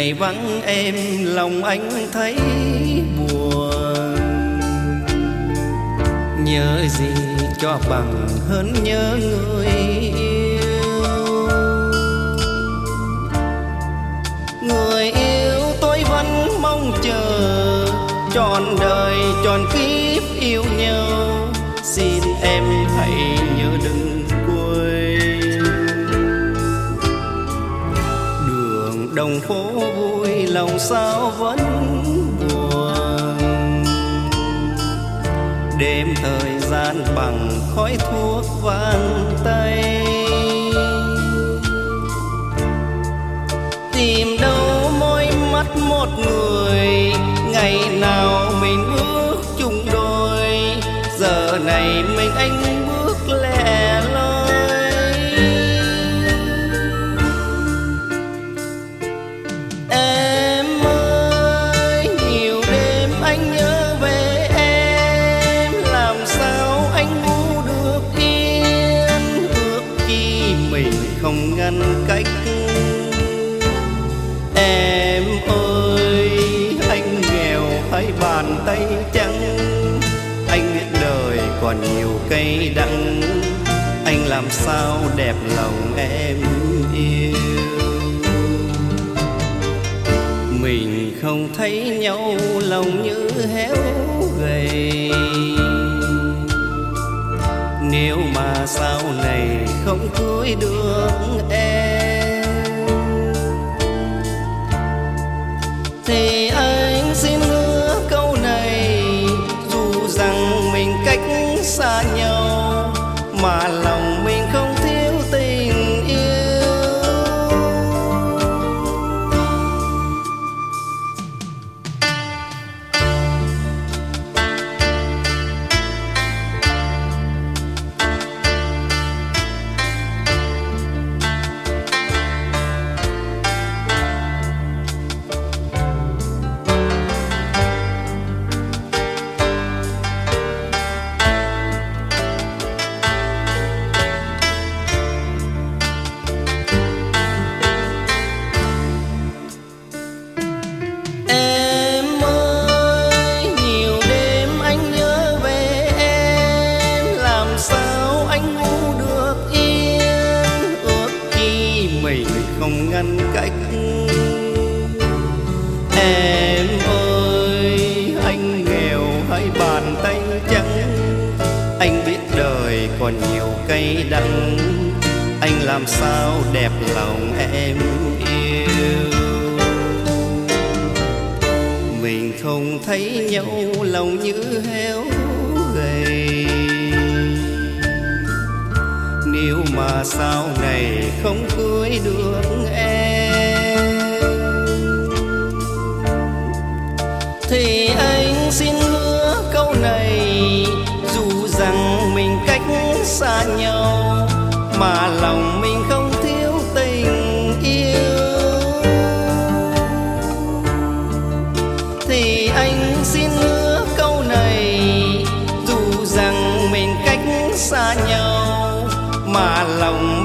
Ngày vắng em lòng anh thấy buồn. Nhớ gì cho bằng hơn nhớ người yêu. Người yêu tôi vẫn mong chờ trọn đời trọn kiếp yêu nhau. Xin em hãy nhớ đừng quên. Đường đồng phố vui lòng sao vẫn buồn. Đêm thời gian bằng khói thuốc vang tay. Tìm đâu môi mắt một người, ngày nào mình bước chung đôi. Giờ này mình anh bước lẻ loi. Em ơi, nhiều đêm anh nhớ về em. Làm sao anh ngủ được yên. Ước chi mình không ngăn cách. Em ơi, anh nghèo hay bàn tay trắng. Anh biết đời còn nhiều cây đắng. Anh làm sao đẹp lòng em yêu. Mình không thấy nhau lòng như héo gầy. Nếu mà sau này không cưới được em thì anh xin hứa câu này. Dù rằng mình cách xa nhau mà lòng mình không thiếu tình yêu. Không ngăn cách. Em ơi, anh nghèo hay bàn tay trắng. Anh biết đời còn nhiều cây đắng. Anh làm sao đẹp lòng em yêu. Mình không thấy nhau lòng như héo gầy. Nếu mà sau này không cưới được em thì anh xin hứa câu này. Dù rằng mình cách xa nhau mà lòng mình không thiếu tình yêu thì anh xin hứa câu này. Dù rằng mình cách xa nhau mà lòng